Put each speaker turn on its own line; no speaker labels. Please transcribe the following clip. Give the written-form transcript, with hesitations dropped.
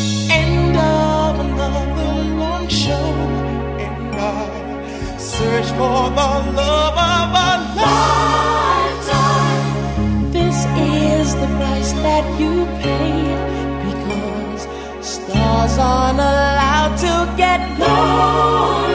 End of another long show, and I search for the love of a lifetime. This is the price that you pay, because stars aren't allowed to get lost.